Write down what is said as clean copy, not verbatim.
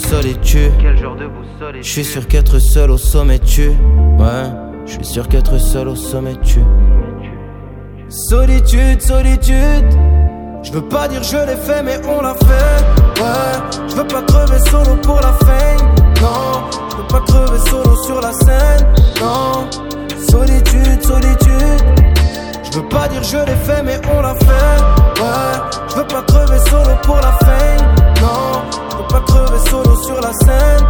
solitude. Je suis sûr qu'être seul au sommet tue. Ouais, je suis sûr qu'être seul au sommet tue. Solitude, solitude. Je veux pas dire je l'ai fait mais on l'a fait. Ouais, je veux pas crever solo pour la fame. Non, je veux pas crever solo sur la scène. Non, solitude, solitude. Je veux pas dire je l'ai fait mais on l'a fait. Ouais, je veux pas crever solo pour la fame. Non, je veux pas crever solo sur la scène.